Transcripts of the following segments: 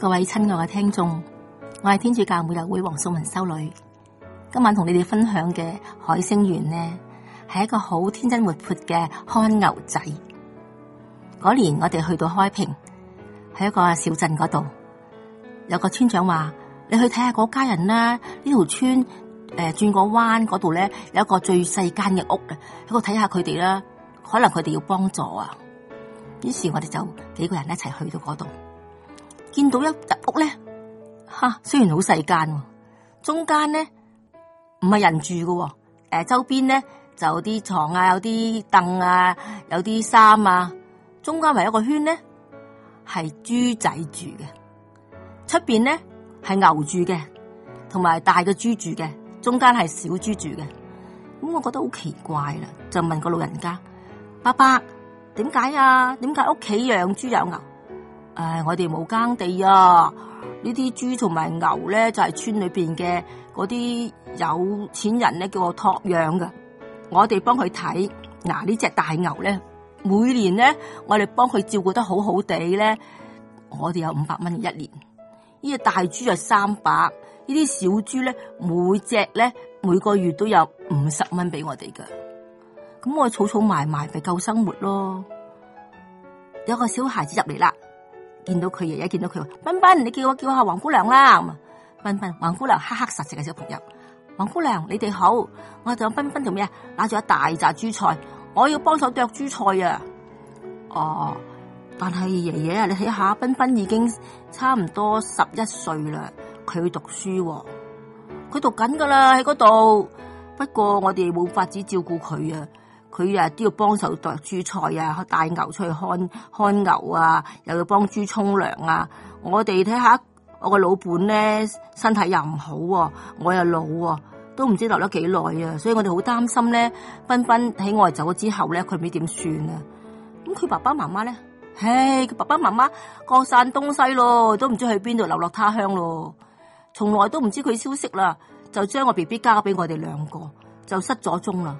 各位親愛嘅聽眾，我係天主教每日會黃素文修女。今晚同你哋分享嘅海星園呢，係一個好天真活潑嘅看牛仔。嗰年我哋去到開平，喺一個小鎮嗰度，有個村長話：你去睇下嗰家人啦，呢條村轉個彎嗰度咧有一個最細間嘅屋嘅，喺度睇下佢哋啦，可能佢哋要幫助啊。於是我哋就幾個人一齊去到嗰度，見到一入屋咧，雖然好細間，中間咧唔係人住嘅，周邊咧就有啲床啊，有啲凳啊，有啲衫啊，中間圍一個圈咧係豬仔住嘅，出邊咧係牛住嘅，同埋大嘅豬住嘅，中間係小豬住嘅。咁我覺得好奇怪啦，就問個老人家：伯伯，點解啊？點解屋企養豬養牛？我哋冇耕地啊！呢啲豬同埋牛咧就係村裏邊嘅嗰啲有錢人咧叫我託養㗎。我哋幫佢睇，呢隻大牛咧，每年咧我哋幫佢照顧得好好地咧，我哋有500蚊一年。呢隻大豬係300，呢啲小豬咧每隻咧每個月都有50蚊俾我哋㗎。咁我儲儲埋埋咪夠生活咯。有個小孩子入嚟啦，見到佢爺爺，見到佢話：彬彬，你叫下黃姑娘啦。彬彬，黃姑娘黑黑實實嘅小朋友。黃姑娘，你哋好，我就彬彬做咩啊？拿住一大紮豬菜，我要幫手剁豬菜啊。哦，但係爺爺啊，你睇下，彬彬已經差唔多11歲啦，佢去讀書，佢讀緊噶啦喺嗰度。不過我哋冇法子照顧佢啊。佢啊都要幫手剁豬菜啊，帶牛出去看牛啊，又要幫豬沖涼啊。我哋睇下我個老伴咧身體又唔好啊，我又老啊，都唔知留得幾耐啊。所以我哋好擔心咧，彬彬喺我哋走咗之後咧，佢唔知點算啊。咁佢爸爸媽媽咧，佢爸爸媽媽各散東西咯，都唔知去邊度流落他鄉咯，從來都唔知佢消息啦，就將個 BB 交俾我哋2個，就失咗蹤啦。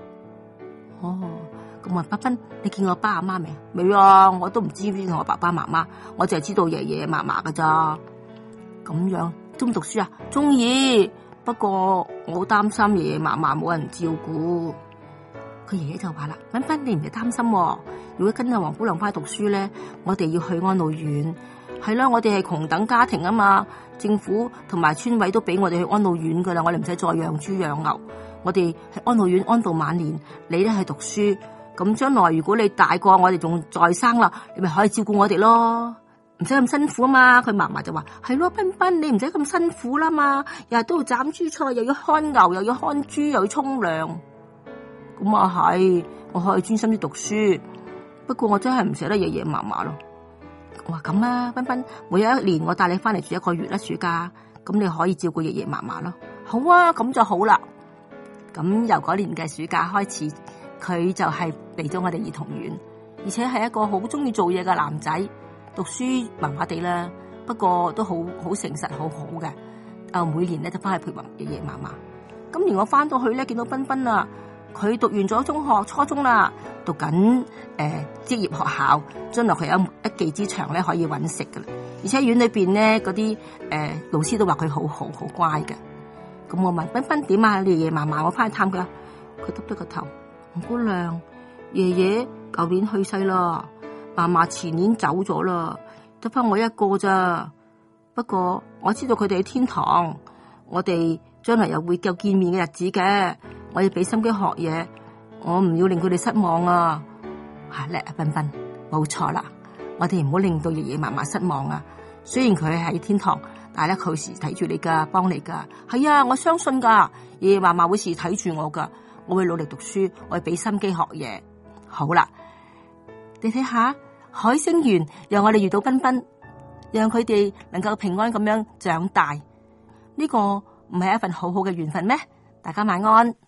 咁啊，彬彬，你見我爸阿媽未？未啊，我都唔知邊個我爸爸媽媽，我淨係知道爺爺嫲嫲噶咋。咁樣中唔讀書啊？中意，不過我好擔心爺爺嫲嫲冇人照顧。佢爺爺就話啦：彬彬，你唔使擔心，如果跟阿黃姑娘翻去讀書咧，我哋要去安老院。係啦，我哋係窮等家庭啊嘛，政府同埋村委都俾我哋去安老院噶啦，我哋唔使再養豬養牛。我哋喺安老院安度晚年，你咧去讀書，咁將來如果你大個，我哋仲在生啦，你咪可以照顧我哋咯，唔使咁辛苦啊嘛。佢嫲嫲就話：係咯，彬彬，你唔使咁辛苦啦嘛，日日都要斬豬菜，又要看牛，又要看豬，又要沖涼。咁啊係，我可以專心啲讀書，不過我真係唔捨得爺爺嫲嫲咯。我話咁啦，彬彬，每一年我帶你翻嚟住1個月啦，暑假，咁你可以照顧爺爺嫲嫲咯。好啊，咁就好啦。咁由嗰年嘅暑假開始，佢就係嚟咗我哋兒童院，而且係一個好中意做嘢嘅男仔，讀書麻麻地啦，不過都好誠實，好好嘅。每年咧就翻去陪爺爺嫲嫲。今年我翻到去咧，見到彬彬啊，佢讀完咗中學、初中啦，讀緊職業學校，將來佢有一技之長咧，可以搵食噶啦。而且院裏邊咧嗰啲老師都話佢好乖嘅。咁我問彬彬點啊？你爺爺嫲嫲我翻去探佢啊。佢耷低個頭：黃姑娘，爺爺舊年去世啦，嫲嫲前年走咗啦，得翻我一個咋。不過我知道佢哋喺天堂，我哋將來又會夠見面嘅日子嘅。我要俾心機學嘢，我唔要令佢哋失望啊。叻啊，彬彬，冇錯啦，我哋唔好令到爺爺嫲嫲失望啊。雖然佢喺天堂，但係咧佢時睇住你噶，幫你噶。係啊，我相信噶，爺爺嫲嫲會時睇住我噶。我會努力讀書，我會俾心機學嘢。好啦，你睇下海星園，讓我哋遇到彬彬，讓佢哋能夠平安咁樣長大。呢個唔係一份好好嘅緣分咩？大家晚安。